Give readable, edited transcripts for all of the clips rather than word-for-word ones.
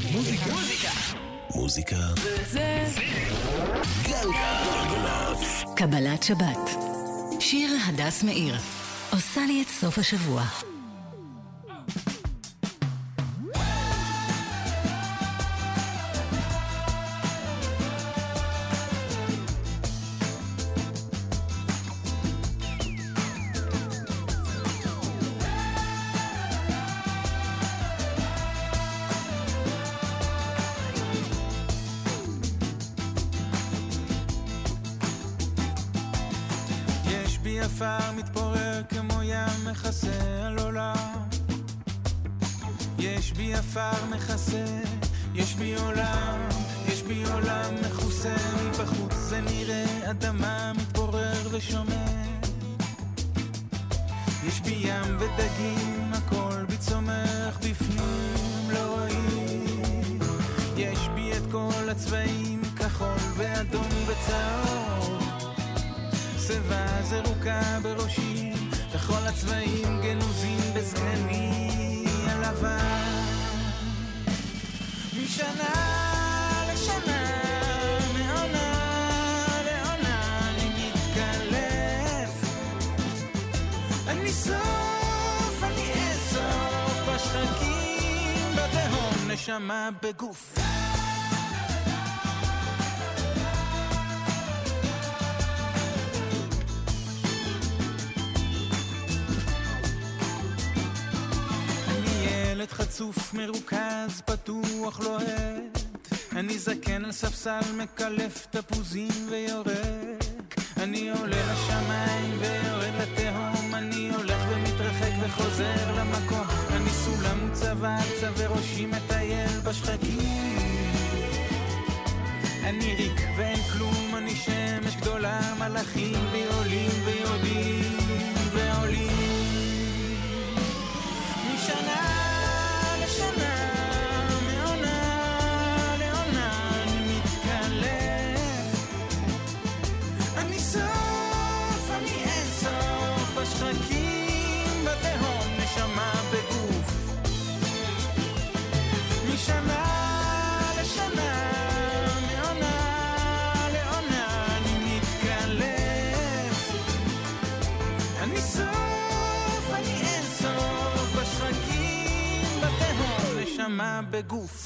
מוזיקה זה גלגלצ. קבלת שבת. שיר הדס מאיר עושה לי את סוף השבוע. עפר מתפורר כמו ים מכסה על עולם. יש בי עפר מכסה, יש בי עולם, יש בי עולם מכוסה. מבחוץ זה נראה אדמה מתפורר ושומר. יש בי ים ודגים, הכל בי צומח בפנים לא רואים. יש בי את כל הצבעים, כחול ואדום וצהוב. צבע זרוקה בראשי, וכל הצבעים גנוזים בזגני הלבן. משנה לשנה, מעונה לעונה, אני מתקלף. אני סוף, אני אסוף, בשחקים בתהום, נשמה בגוף. חצוף מרוכז פתוח לוהט, אני זקן על ספסל מקלף תפוזים ויורק. אני עולה לשמיים ויורד לתהום, אני הולך ומתרחק וחוזר למקום. אני סולם וצבץ וראשי מטייל בשחקים. אני ריק ואין כלום, אני שמש גדולה, מלאכים בי עולים ויורדים ועולים. משנה בשחקים בתהום, נשמה בגוף. משנה לשנה, מעונה לעונה, אני מתקלף. אני סוף, אני אין סוף, בשחקים בתהום, נשמה בגוף.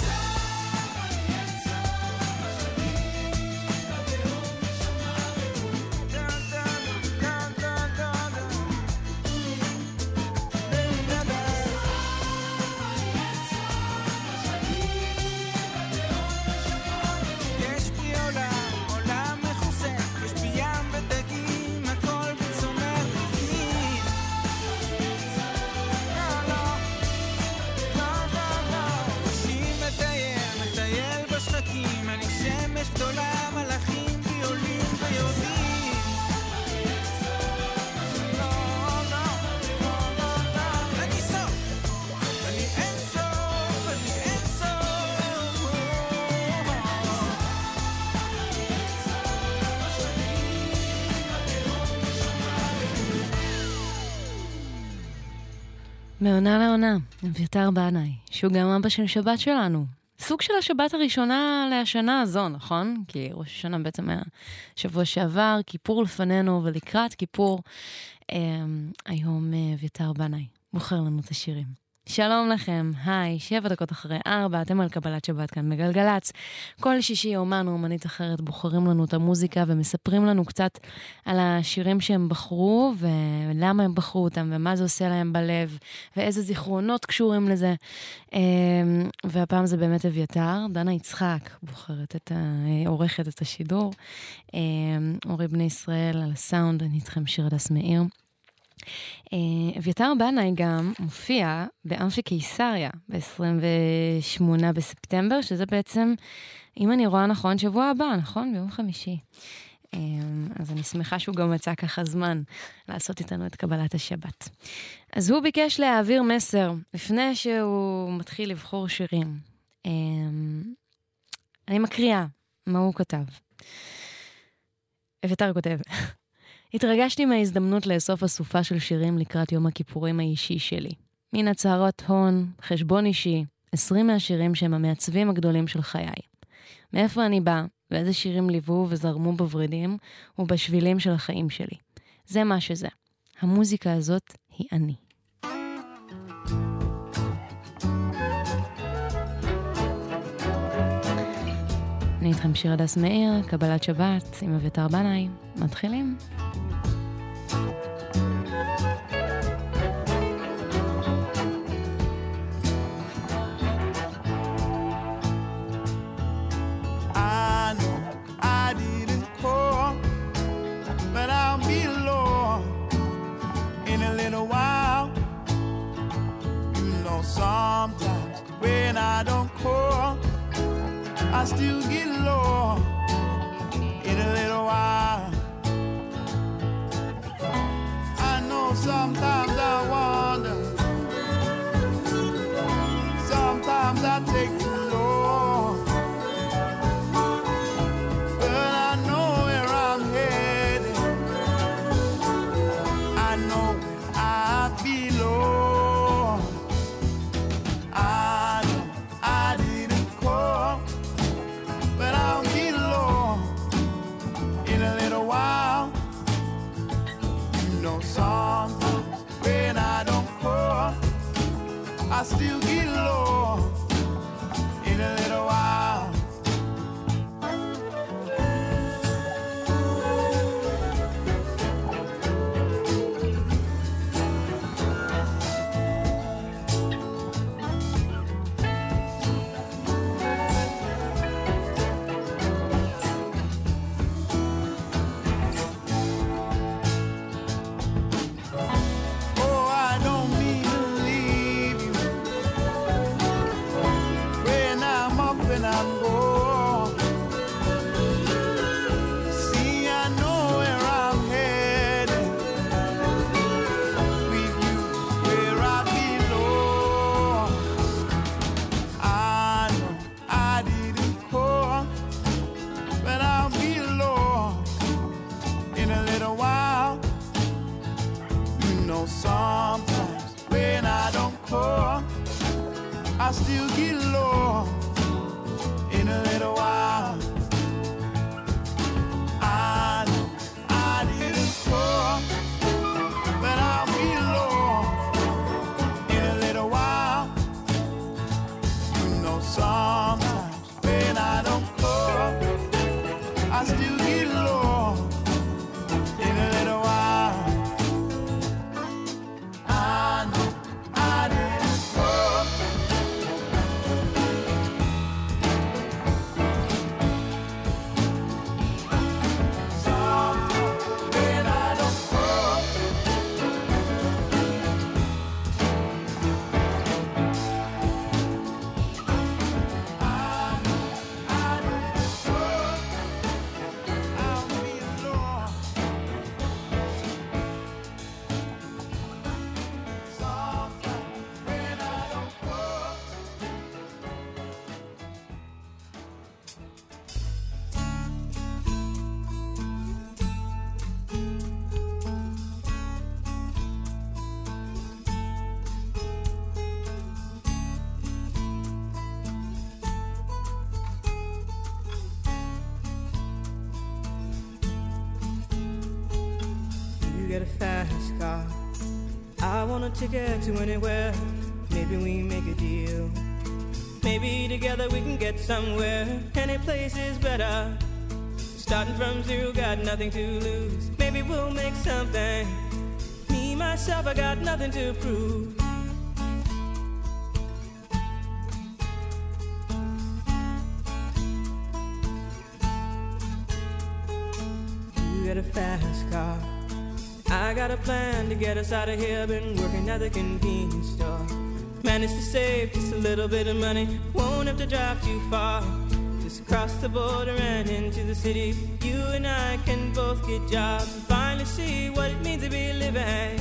מעונה לעונה, אביתר בנאי, שהוא גם אבא של שבת שלנו. סוג של השבת הראשונה לשנה הזו, נכון? כי ראש השנה בעצם היה שבוע שעבר, כיפור לפנינו, ולקראת כיפור, היום אביתר בנאי בוחר לנו את השירים. שלום לכם, היי, 7:07, אתם על קבלת שבת כאן בגלגלצ. כל שישי אומן או אומנית אחרת בוחרים לנו את המוזיקה ומספרים לנו קצת על השירים שהם בחרו ולמה הם בחרו אותם ומה זה עושה להם בלב ואיזה זיכרונות קשורים לזה. והפעם זה באמת אביתר, דנה יצחק בוחרת עורכת את השידור, אורי בני ישראל על הסאונד, אני איתכם שיר הדס מאיר. אביתר בנאי גם מופיע באמפי קיסריה ב-28 בספטמבר, שזה בעצם, אם אני רואה נכון, שבוע הבא, נכון? ביום חמישי. אז אני שמחה שהוא גם מצא ככה זמן לעשות איתנו את קבלת השבת. אז הוא ביקש להעביר מסר לפני שהוא מתחיל לבחור שירים. אני מקריאה מה הוא כתב. אביתר כותב: התרגשתי מההזדמנות לאסוף אסופה של שירים לקראת יום הכיפורים האישי שלי. מן הצהרות הון, חשבון אישי, 20 מהשירים שהם המעצבים הגדולים של חיי. מאיפה אני באה, ואיזה שירים ליוו וזרמו בורידים ובשבילים של החיים שלי. זה מה שזה. המוזיקה הזאת היא אני. אני איתכם שיר הדס מאיר, קבלת שבת עם אביתר בנאי. מתחילים. Sometimes when I don't call, I still get low in a little while. I know sometimes I wonder, sometimes I take too long, but I know where I'm headed, I know where I belong. I still get low in a little while. I still get low in a little while. I know I didn't call, but I'll be low in a little while. You know sometimes when I don't call, I still get low in a little while. I know I didn't call. Get a fast car, I want a ticket to anywhere. Maybe we make a deal. Maybe together we can get somewhere. Any place is better. Starting from zero, got nothing to lose. Maybe we'll make something. Me, myself, I got nothing to prove. You get a fast car, I got a plan to get us out of here. Been working at the convenience store. Managed to save just a little bit of money. Won't have to drive too far. Just cross the border and into the city. You and I can both get jobs and finally see what it means to be living.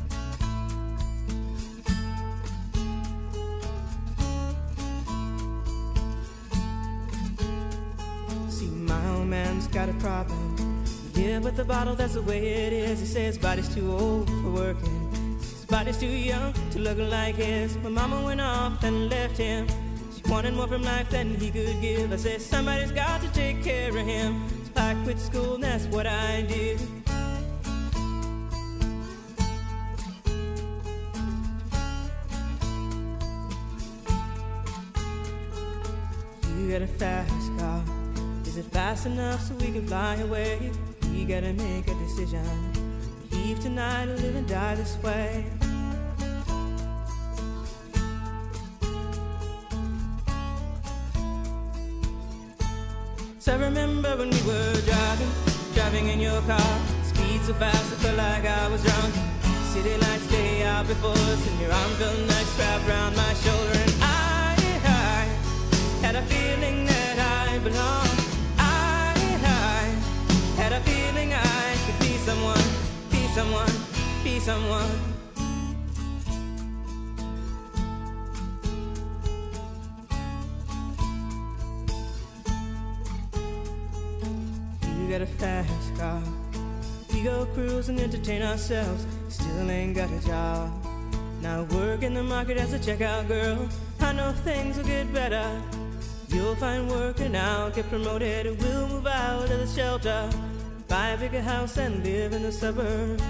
See, my old man's got a problem. Yeah, but the bottle, that's the way it is. He says his body's too old for working. His body's too young to look like his. My mama went off and left him. wanted more from life than he could give. I said, somebody's got to take care of him. So I quit school and that's what I did. You got a fast car. Is it fast enough so we can fly away? We gotta make a decision. Leave tonight or live and die this way. So I remember when we were driving in your car. Speed so fast I felt like I was drunk. City lights lay out before us, and your arm felt nice wrapped around my shoulder. And I had a feeling that I belonged. I had a feeling I could be someone, be someone, be someone. You got a fast car. We go cruise and entertain ourselves. Still ain't got a job. Now work in the market as a checkout girl. I know things will get better. You'll find work and I'll get promoted. We'll move out of the shelter, buy a bigger house and live in the suburbs.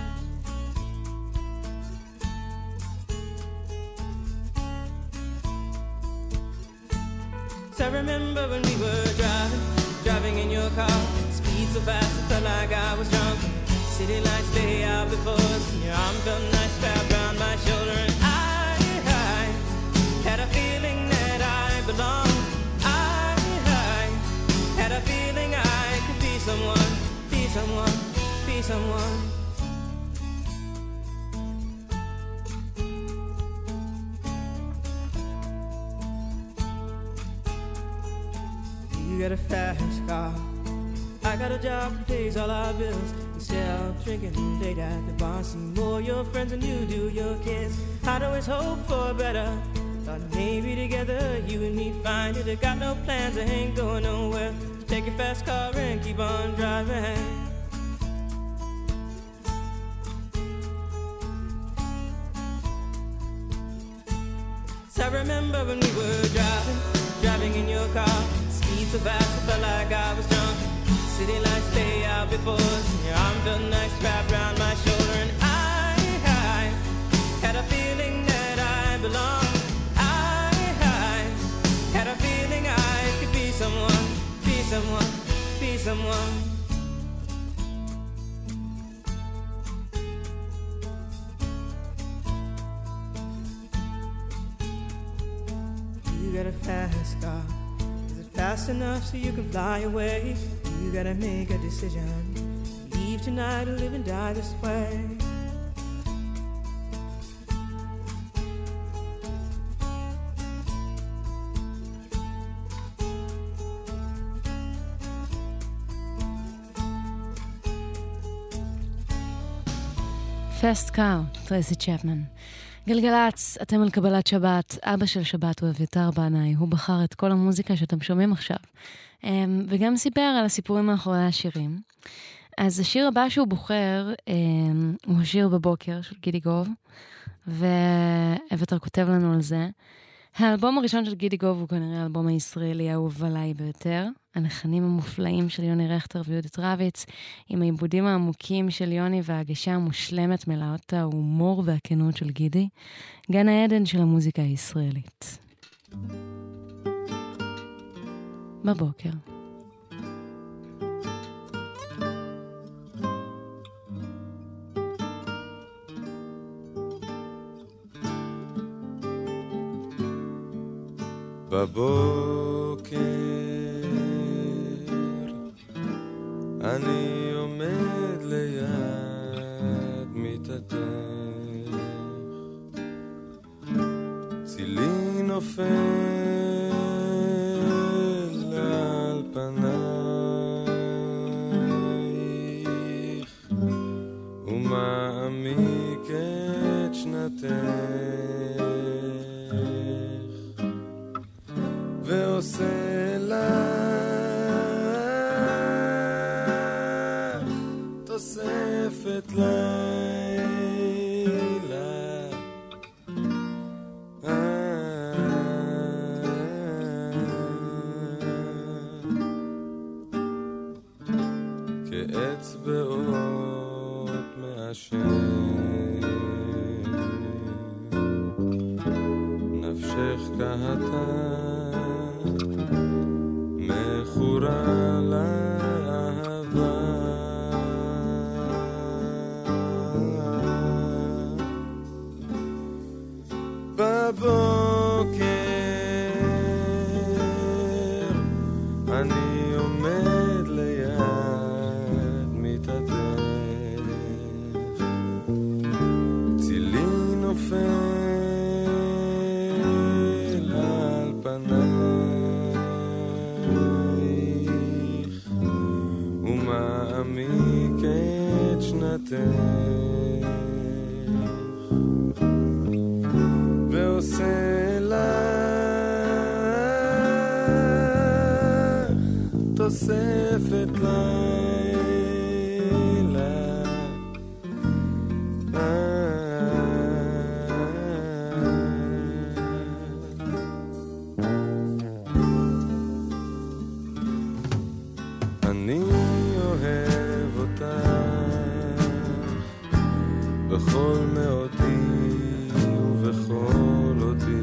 So I remember when we were driving in your car. Speed so fast I felt like I was drunk. City lights lay out before us, and your arm felt nice wrapped around my shoulder. And I had a feeling that I belonged. I had a feeling I could be someone, be someone, be someone. You got a fast car. I got a job that pays all our bills. Instead of drinking late at the bar, see more your friends than you do your kids. I'd always hope for better. Thought maybe together you and me find it. I got no plans, I ain't going nowhere. So take your fast car and keep on driving. So I remember when we were driving in your car. Speed so fast I felt like I was drunk. City lights lay out before us, and your arm felt nice wrapped around my shoulder. And I had a feeling that I belonged. I had a feeling I could be someone, be someone, be someone. You got a fast car. Is it fast enough so you can fly away? You gotta make a decision. Leave tonight or live and die this way. פסט קאר, טרייסי צ'פמן. גלגלץ, אתם על קבלת שבת. אבא של שבת הוא אביתר בנאי. הוא בחר את כל המוזיקה שאתם שומעים עכשיו. וגם סיפר על הסיפורים מאחורי השירים. אז השיר הבא שהוא בוחר הוא השיר בבוקר של גידי גוב, ואביתר כותב לנו על זה. האלבום הראשון של גידי גוב הוא כנראה האלבום הישראלי האהוב עליי ביותר. הלחנים המופלאים של יוני רכטר ויהודית רביץ, עם העיבודים העמוקים של יוני וההגשה המושלמת מלאות ההומור והכנות של גידי. גן העדן של המוזיקה הישראלית. בבוקר. בבוקר אני עומד ליד מיטתך, צילי נופל על פנייך ומעמיק את שנתך ועושה לך תוספת לילה. אני עומד ליד מיטתך, צילי נופל על פנייך ומעמיק את שנתך ועושה לך תוספת לילה. אני אוהב אותך בכל מאודי ובכל אותי,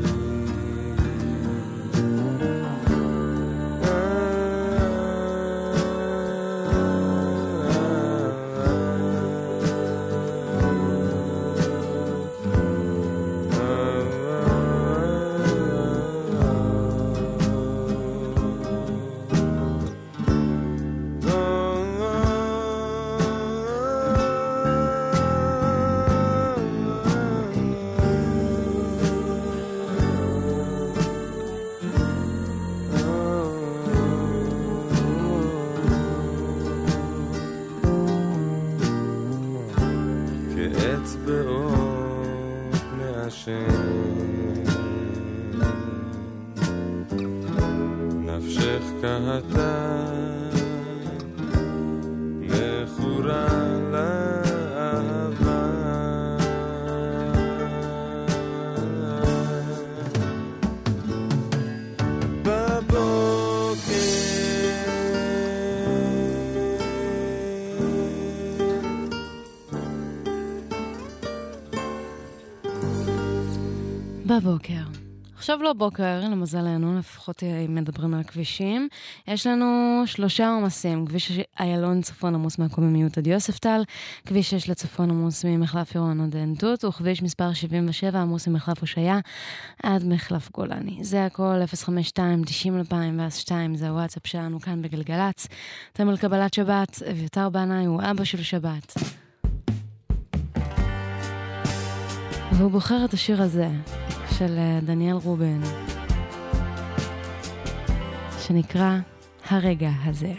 אצבעות מעשן נפשך קהתה מכורה לאהבה, בבוקר. עכשיו לא בוקר, למזלנו, לפחות אם מדברים על הכבישים. יש לנו 3 עומסים. כביש איילון צפון עמוס מהקוממיות עד יוספטל, כביש 6 לצפון עמוס ממחלף עירון עד עין תות, וכביש מספר 77 עמוס ממחלף הושעיה עד מחלף גולני. זה הכל 052-90-2002, זה הוואטסאפ שלנו כאן בגלגלץ. אתם על קבלת שבת, אביתר בנאי הוא אבא של שבת. והוא בוחר את השיר הזה של דניאל רובין שנקרא הרגע הזה.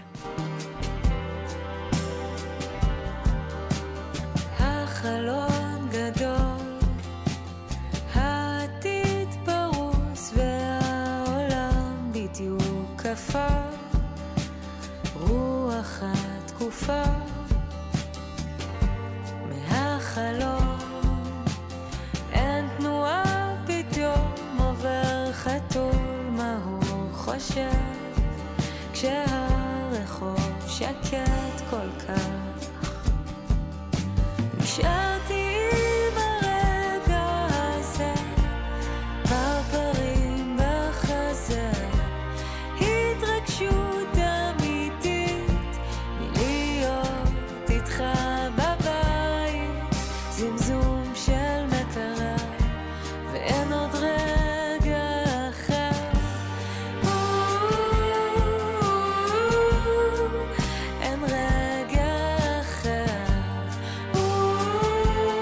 החלון גדול, העתיד פרוס והעולם בדיוק קפא, רוח התקופה מהחלון חושב כשהרחוב שקט כל כך, נשארתי עם הרגע הזה, פרפרים בחזה, התרגשות אמיתית מלהיות איתך בבית, זמזום של מטרה ואין עוד רגע אין רגע אחר,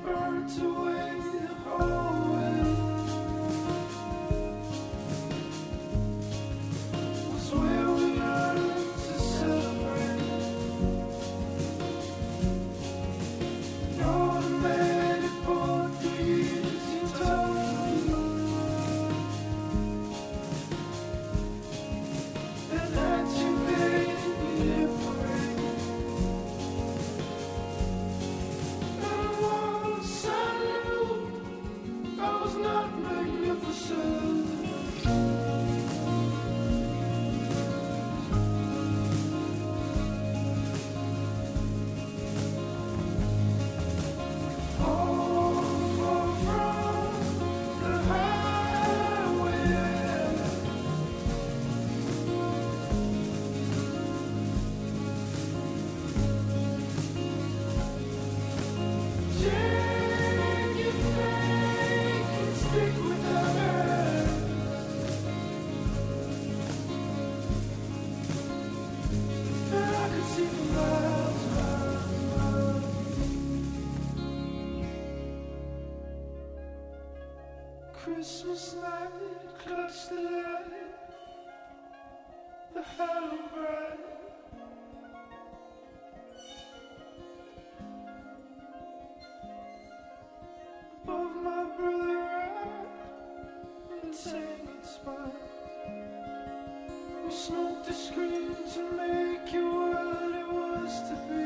burnt away the whole way. Was where we learned to celebrate. No man had fought for years in tough. And that you made me afraid. And once I knew I was not magnificent. Christmas night, clutch the light, the hollow bright. Above my brother right, entangled spine. We smoked the screen to make you what it was to be.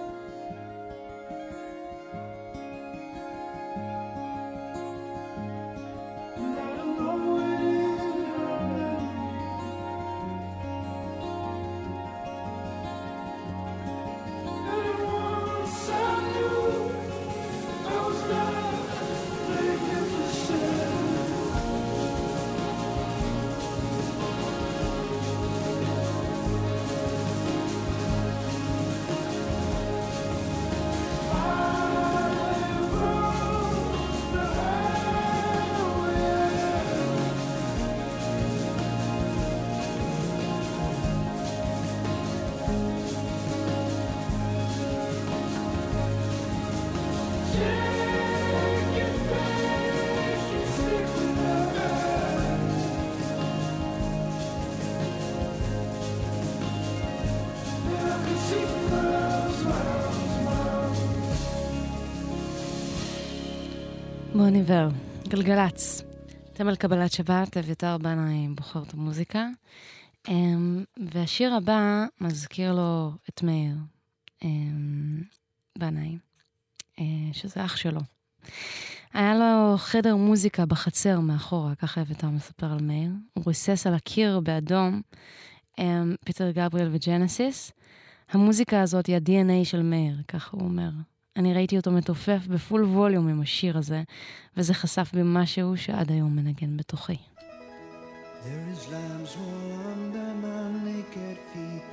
בוני ור, גלגלץ. אתם על קבלת שבת, אביתר בנאי בוחר את המוזיקה. והשיר הבא מזכיר לו את מאיר בנאי, שזה אח שלו. היה לו חדר מוזיקה בחצר מאחורה, ככה אביתר מספר על מאיר. הוא ריסס על הקיר באדום, פיטר גבריאל וג'נסיס. המוזיקה הזאת היא ה-DNA של מאיר, ככה הוא אומר. אני ראיתי אותו מתופף בפול ווליום עם השיר הזה, וזה חשף במשהו שעד היום מנגן בתוכי. There is lamb's wool under my naked feet.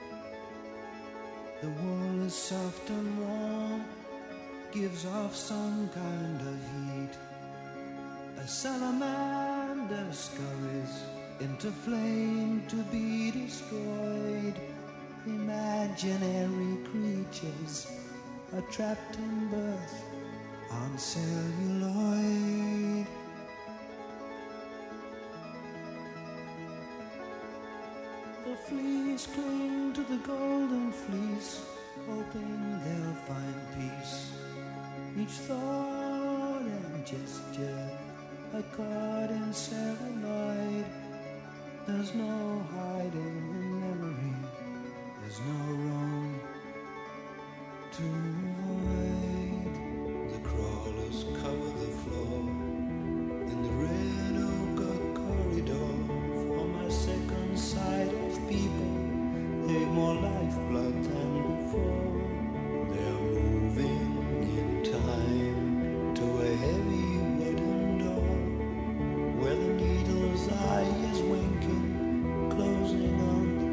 The wool is soft and warm, gives off some kind of heat. A salamander scurries into flame to be destroyed. Imaginary creatures are trapped in birth on celluloid. The fleas cling to the golden fleece, hoping they'll find peace. Each thought and gesture are caught in celluloid. There's no hiding in memory, there's no room to avoid. The crawlers cover the floor in the red ochre corridor. For my second sight of people, they've more lifeblood than before. They're moving in time to a heavy wooden door, where the needle's eye is winking, closing on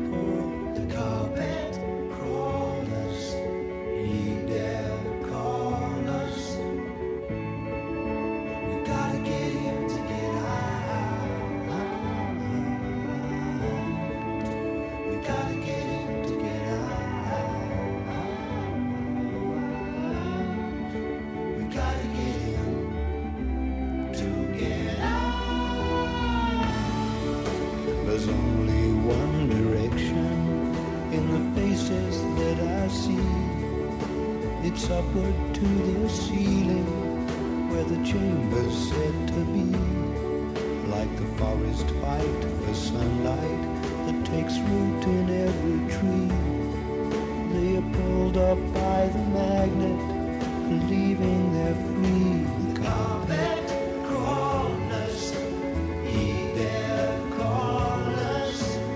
upward to the ceiling, where the chamber's said to be. Like the forest fight for sunlight that takes root in every tree. They are pulled up by the magnet, believing they're free. The carpet crawlers, heed their callers.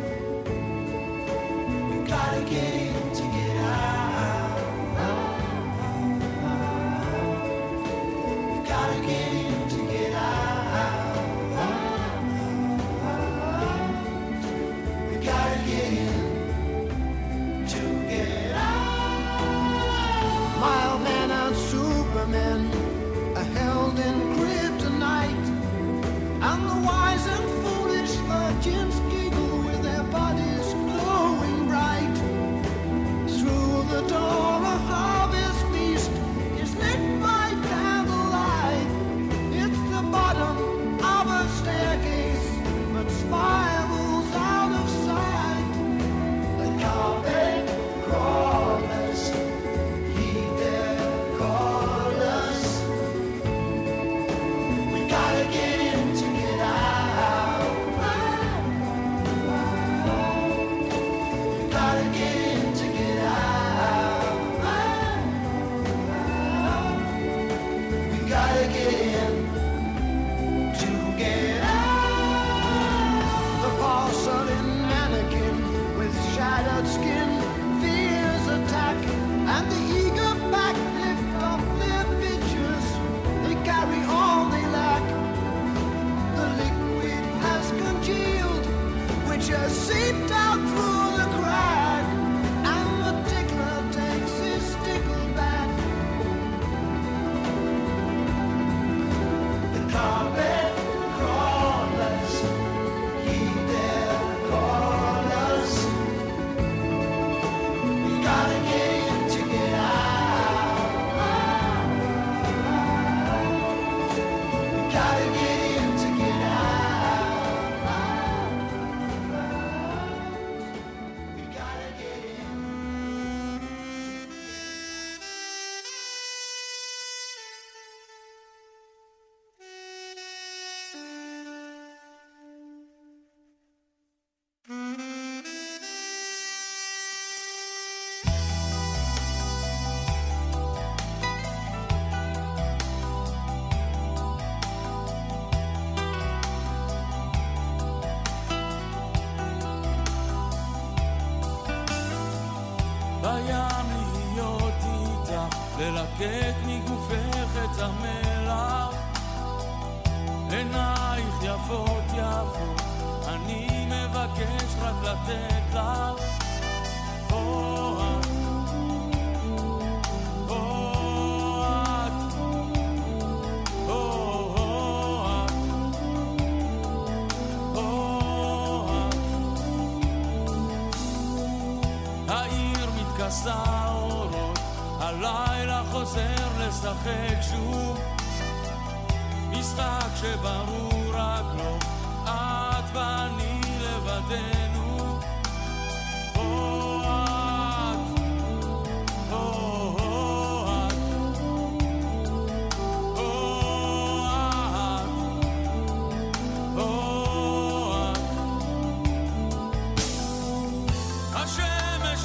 We gotta get in to get out. We gotta get in to get out. We gotta get in to get out. Mild man and Superman are held in kryptonite, and the wise and foolish virgins giggle with their bodies glowing bright. Through the door a harvest feast is lit by candlelight. It's the bottom of a staircase, but spirals out of sight. The carpet crawlers heed their callers. We gotta get in to get out. We gotta get in to get out. We gotta get in to get out. The porcelain mannequin with shattered skin fears attack, and the eager pack lift up their pitchers. They carry all they lack. The liquid has congealed, which has seeped out through the crack, and the tickler takes his stickle back. The carpet crawlers heed their callers. We gotta get in to get out. We gotta get in to get out. We gotta get in. בים להיות איתך, ללקט מגופך את המלח. עינייך יפות יפות, אני מבקש רק לתת לך. או את, או את, או את, או את. העיר מתכסה אורות, הלילה חוזר לשחק שוב. משחק שברור רק לו, את ואני לבדנו. או את, או את, או את, או את. השמש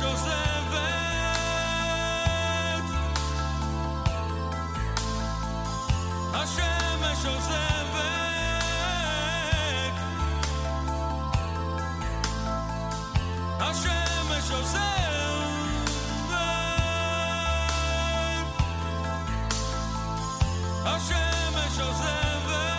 עוזבת, השמש עוזבת, השמש עוזבת, השמש עוזבת.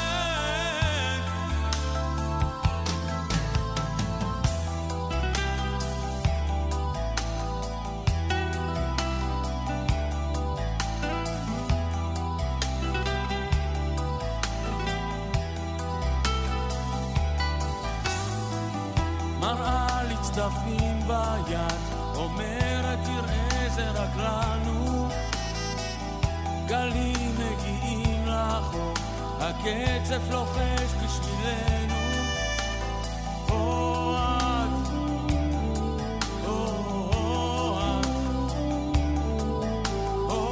מראה לי צדפים ביד, אומרת תראה זה רק לנו. גלים מגיעים לחוף, הקצף לוחש בשבילנו. או את, או את, או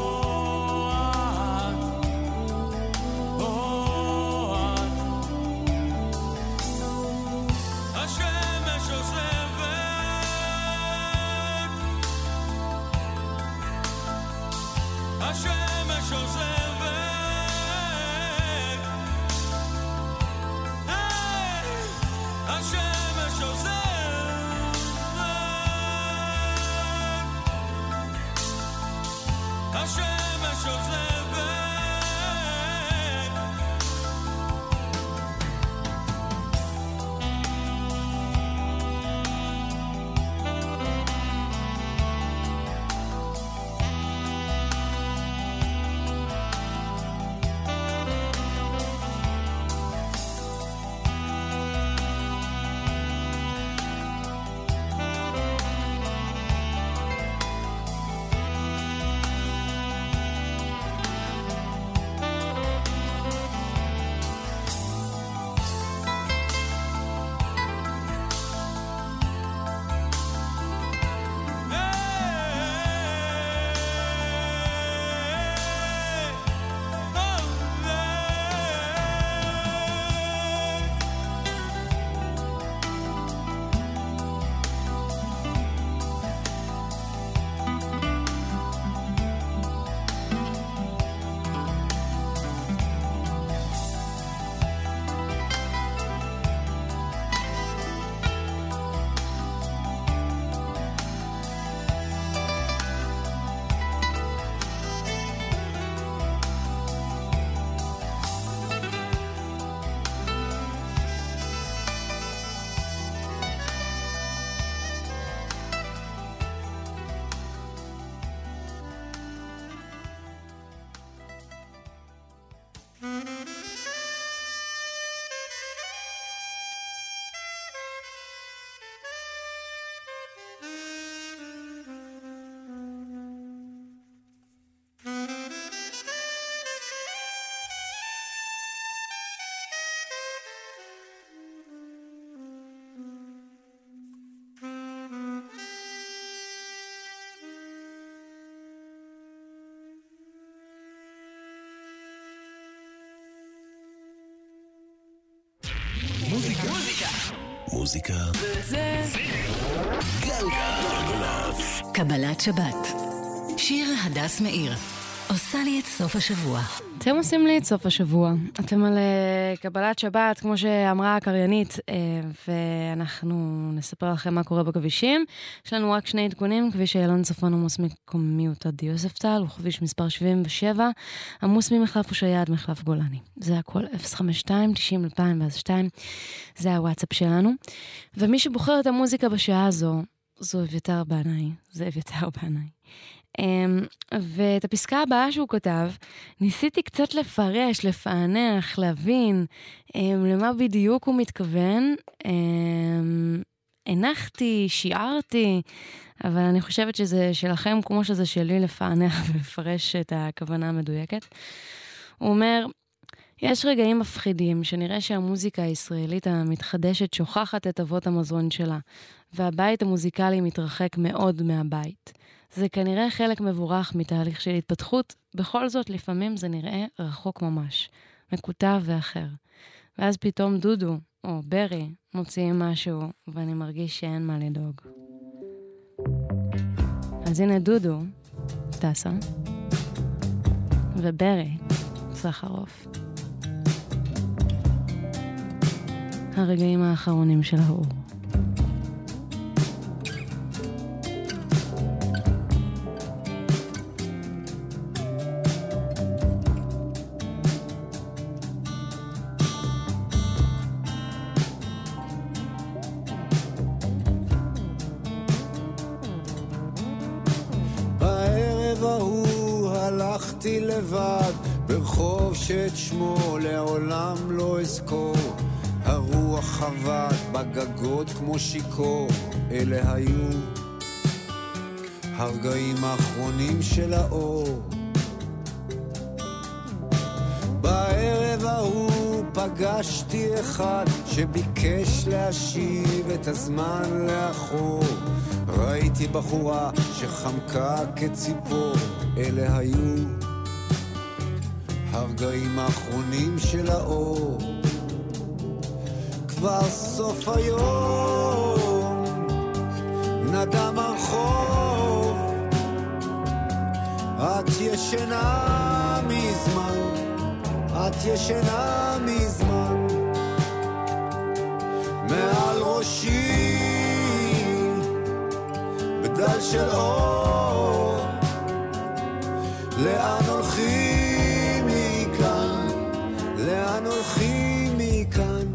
המוזיקה זה גלגלצ. קבלת שבת. שיר הדס מאיר עושה לי את סוף השבוע. אתם עושים לי את סוף השבוע. אתם על קבלת שבת, כמו שאמרה הקריינית, ואנחנו נספר לכם מה קורה בכבישים. יש לנו רק שני עדכונים, כביש איילון צפון עמוס מקומיות עד יוספטל, וכביש מספר 77, עמוס ממחלף הושעיה עד מחלף גולני. זה הכל 052-90-2002, זה הוואטסאפ שלנו. ומי שבוחר את המוזיקה בשעה הזו, זו אביתר בנאי. זה אביתר בנאי. ואת הפסקה הבאה שהוא כותב, ניסיתי קצת לפרש, לפענח, להבין למה בדיוק הוא מתכוון. הנחתי, שיערתי, אבל אני חושבת שזה שלכם כמו שזה שלי לפענח ולפרש את הכוונה המדויקת. הוא אומר, יש רגעים מפחידים שנראה שהמוזיקה הישראלית המתחדשת שוכחת את אבות המזון שלה, והבית המוזיקלי מתרחק מאוד מהבית. זה כנראה חלק מבורך מתהליך של התפתחות, בכל זאת לפעמים זה נראה רחוק ממש, מקוטב ואחר. ואז פתאום דודו או ברי מוציאים משהו, ואני מרגיש שאין מה לדאוג. אז הנה דודו, טסה, וברי, סחרוף. הרגעים האחרונים של האור. לבד ברחוב שאת שמו לעולם לא אזכור, הרוח חבט בגגות כמו שיקור. אלה היו הרגעים האחרונים של האור. בערב ההוא פגשתי אחד שביקש להשיב את הזמן לאחור. ראיתי בחורה שחמקה כציפור. אלה היו הרגעים האחרונים של האור. כבר סוף היום נדם הרחוב, את ישנה מזמן, את ישנה מזמן. מעל ראשי בדל של אור, לאן הולכים מכאן, לאן הולכים מכאן.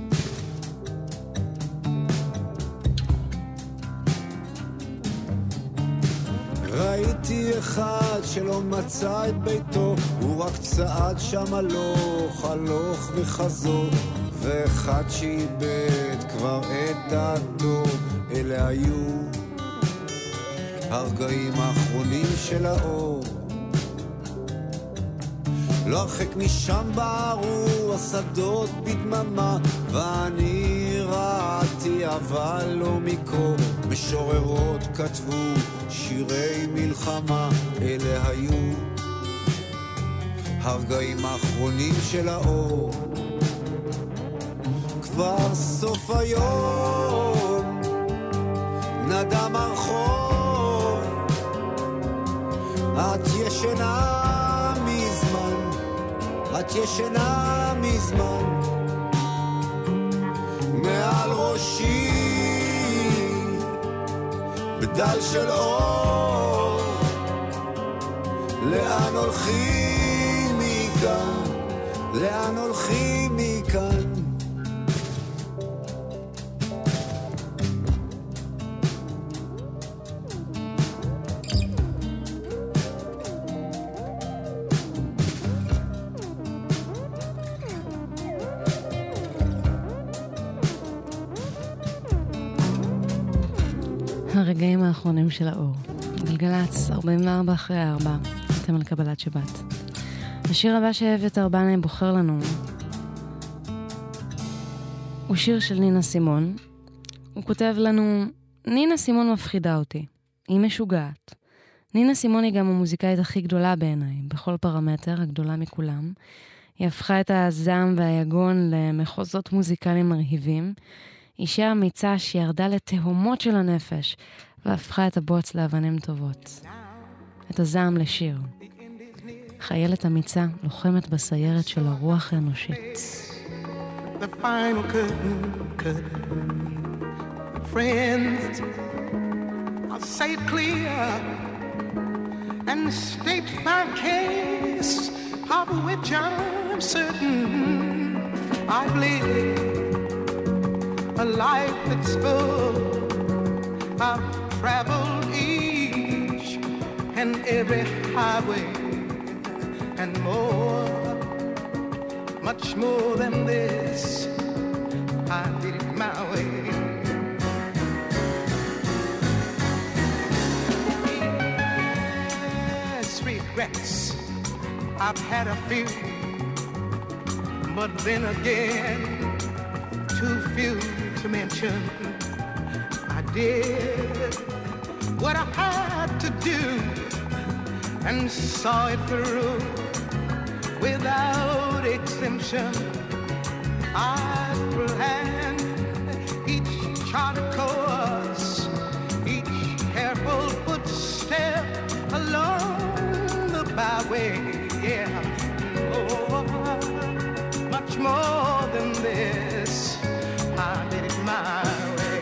ראיתי אחד שלא מצא את ביתו, הוא רק צעד שם הלוך, הלוך וחזור, ואחד שאיבד כבר את דעתו. אלה היו הרגעים האחרונים של האור. לא הרחק משם בערו השדות בדממה, ואני ראיתי אבל לא מקור. משוררות כתבו שירי מלחמה. אלה היו הרגעים האחרונים של האור. כבר סוף היום נדם הרחוב, את ישנה מזמן, את ישנה מזמן. מעל ראשי בדל של אור, לאן הולכים מכאן, לאן הולכים מכאן. הרגעים האחרונים של האור. גלגלצ, 44 אחרי 4. אתם על קבלת שבת. השיר הבא שאביתר בנאי בוחר לנו הוא שיר של נינה סימון. הוא כותב לנו, נינה סימון מפחידה אותי. היא משוגעת. נינה סימון היא גם המוזיקאית הכי גדולה בעיניי, בכל פרמטר, הגדולה מכולם. היא הפכה את הזעם והיגון למחוזות מוזיקליים מרהיבים. אישה אמיצה שירדה לתהומות של הנפש, והפכה את הבוץ לאבנים טובות. את הזעם לשיר. חיילת אמיצה לוחמת בסיירת של הרוח האנושית. The final curtain. Friends, I'll say it clear and state my case, of which I'm certain. I've lived a life that's full. I've traveled each and every highway and more, much more than this. I did it my way. Yes, regrets, I've had a few, but then again, too few to mention. I did what I had to do and saw it through without exemption. I planned each charted course, each careful footstep along the byway. Yeah, oh, much more than this, I did it my way.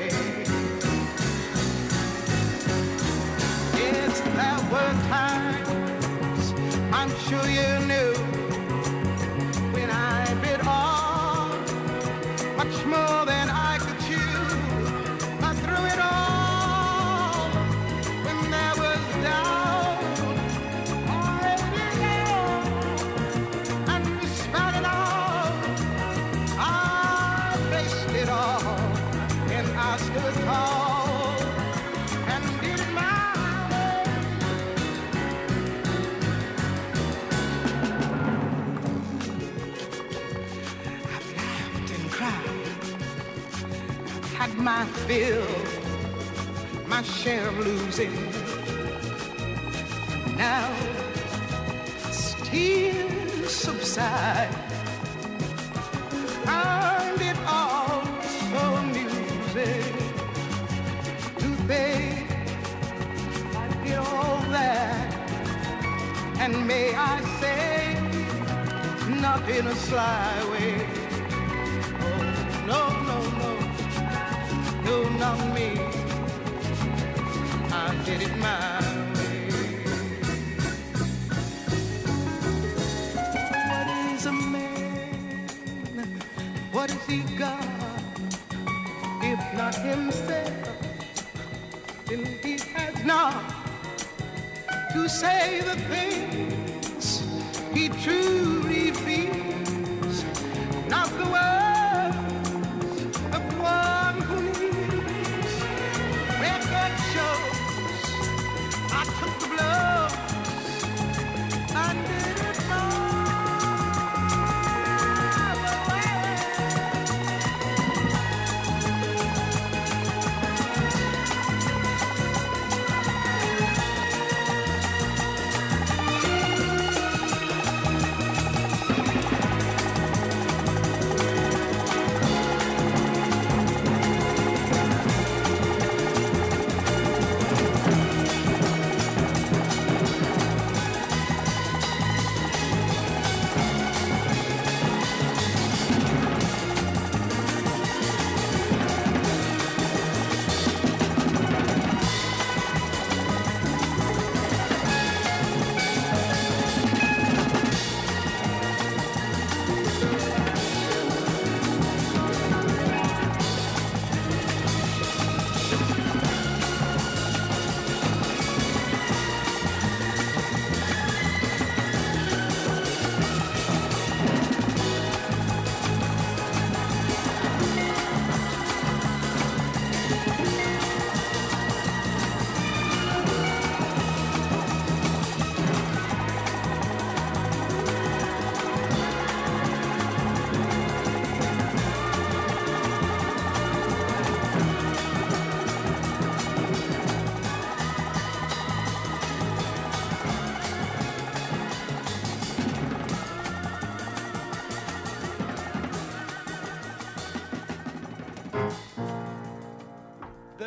Yes, there were times, I'm sure you knew, when I bit off much more than I could chew. I threw it all when there was doubt. I ate it all and spat it out. I faced it all and I stood tall and did it my way. I've laughed and cried, had my fill, my share of losing. Now tears subside. Find it all so amusing to think I did all that, and may I say, not in a sly way. Oh, no, no, no. No, not me. I did it my way. What is a man? What has he got? If not himself, then he has not to say the things he truly feels. Not the words of one who needs. Record shows I took the blows and did it my way.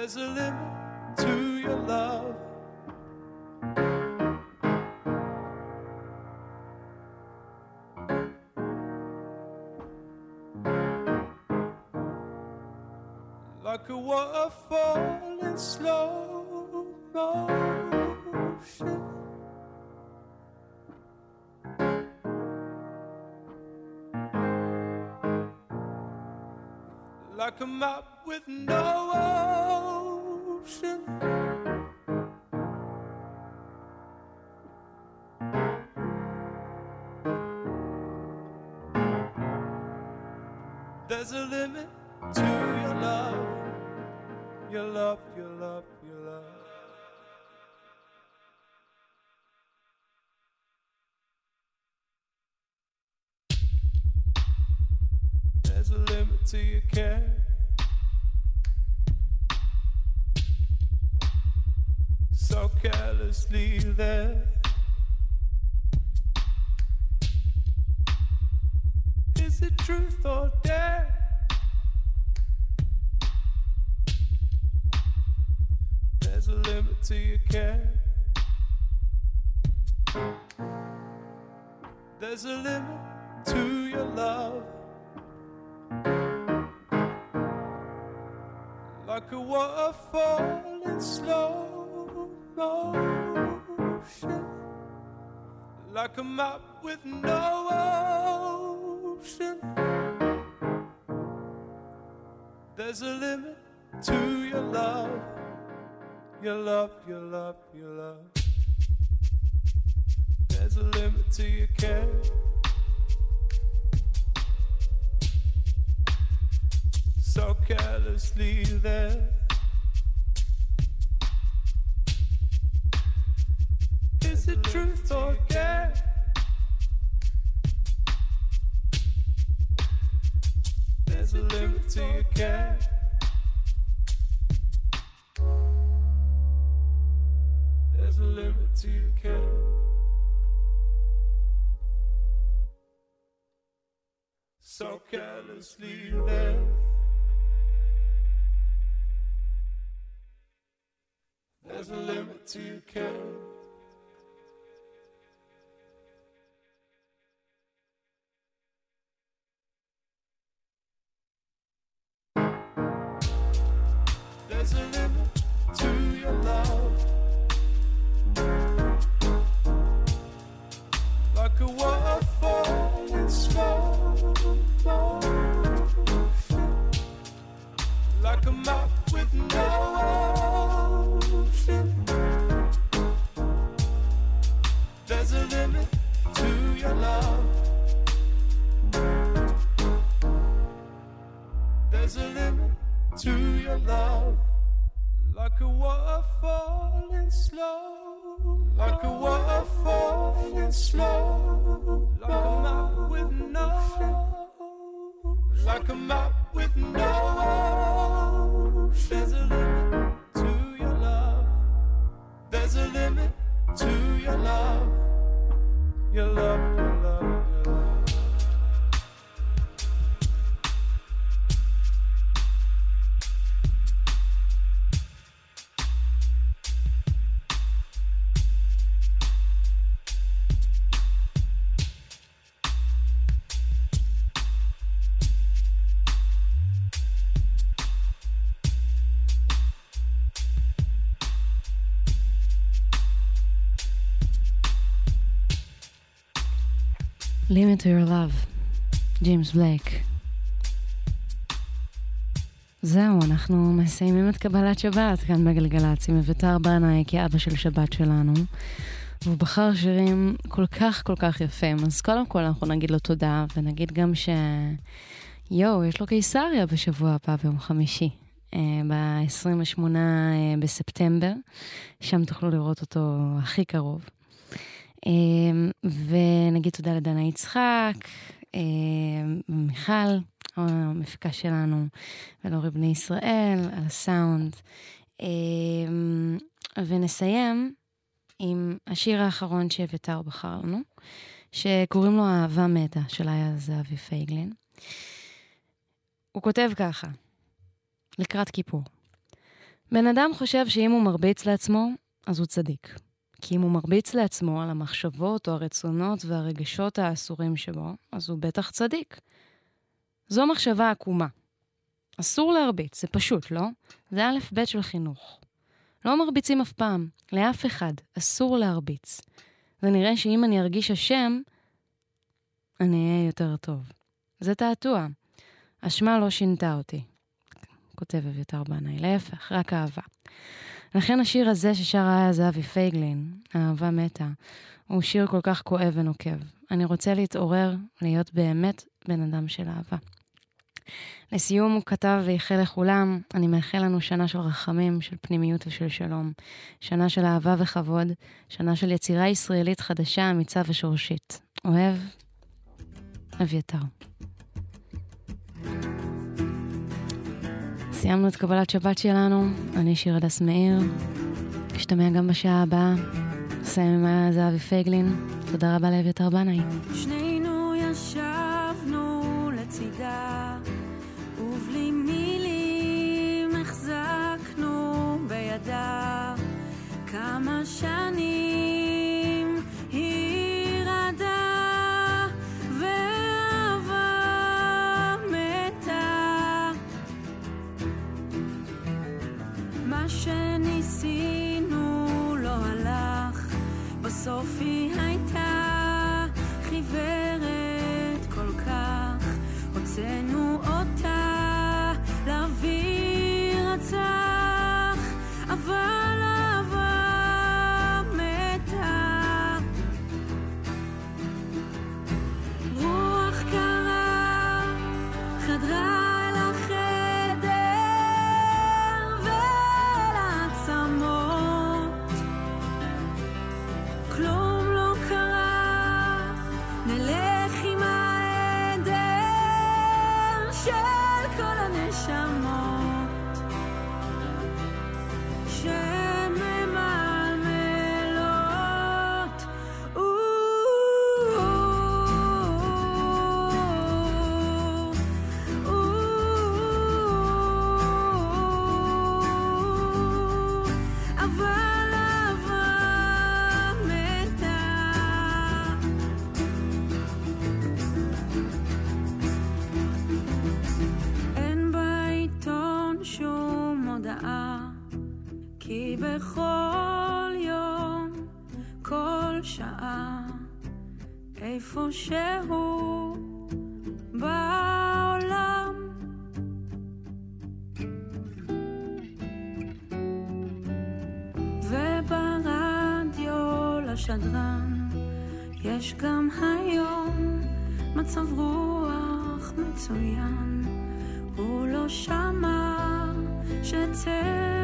There's a limit to your love. Like a waterfall in slow motion. Like a map with no ocean. There's a limit to your love. Your love, your love, your love. There's a limit to your care. So carelessly there. Is it truth or dare? There's a limit to your care. There's a limit to your love. Like a waterfall in slow motion. Like a map with no ocean. There's a limit to your love. Your love, your love, your love. There's a limit to your care. So carelessly there. Is it truth or dare? There's a limit to your care. There's a limit to your care. So carelessly there. There's a limit to your care. There's a limit to your love. Like a waterfall in slow motion. Like a map with no ocean. There's a limit to your love. There's a limit to your love. Like a waterfall in slow. Like a waterfall in slow. Like a map with no. Like a map with no. There's a limit to your love. There's a limit to your love. Your love, your love, your love. Limit to your love, ג'יימס בלייק. זהו, אנחנו מסיימים את קבלת שבת כאן בגלגלצ, עם אביתר בנאי כאבא של שבת שלנו, והוא בחר שירים כל כך יפים. אז קודם כל אנחנו נגיד לו תודה, ונגיד גם יש לו קיסריה בשבוע הבא ביום חמישי, ב-28 בספטמבר, שם תוכלו לראות אותו הכי קרוב. ונגיד תודה לדנה יצחק, מיכל, המפיקה שלנו, ולאורי בני ישראל, על הסאונד. ונסיים עם השיר האחרון שאביתר בחר לנו, שקוראים לו אהבה מתה, של היה זהבי פייגלין. הוא כותב ככה, לקראת כיפור: בן אדם חושב שאם הוא מרביץ לעצמו, אז הוא צדיק. כי אם הוא מרביץ לעצמו על המחשבות או הרצונות והרגשות האסורים שבו, אז הוא בטח צדיק. זו מחשבה עקומה. אסור להרביץ, זה פשוט, לא? זה א' ב' של חינוך. לא מרביצים אף פעם, לאף אחד, אסור להרביץ. זה נראה שאם אני ארגיש אשם, אני אהיה יותר טוב. זה תעתוע. אשמה לא שינתה אותי. כותב אביתר בנאי, להפך, רק אהבה. לכן השיר הזה ששר היה זהבי פייגלין, אהבה מתה, הוא שיר כל כך כואב ונוקב. אני רוצה להתעורר, להיות באמת בן אדם של אהבה. לסיום הוא כתב ויחל לכולם, אני מאחל לנו שנה של רחמים, של פנימיות ושל שלום. שנה של אהבה וכבוד, שנה של יצירה ישראלית חדשה, אמיצה ושורשית. אוהב, אביתר. סיימנו את קבלת שבת שלנו, אני שיר הדס מאיר. נשתמע גם בשעה הבאה. סיים עם זהבי פייגלין. תודה רבה לאביתר בנאי. שנינו ישבנו לצידה, ובלי מילים החזקנו בידה. כמה שנים היא רדה ואהבה מתה. מה שניסינו לא הלך, בסוף היא הייתה חיוורת כל כך. הוצאנו אותה לאוויר הצח, אבל אהבה מתה. רוח קרה חדרה אל החדר ואל העצמות, כלום לא קרה, נלך עם העדר של כל הנשמות שממלמלות. אבל אהבה מתה. אין בעיתון שום הודעה, כי בכל יום, כל שעה, איפה שהוא בעולם, וברדיו לשדרן יש גם היום מצב רוח מצוין. הוא לא שמע שצא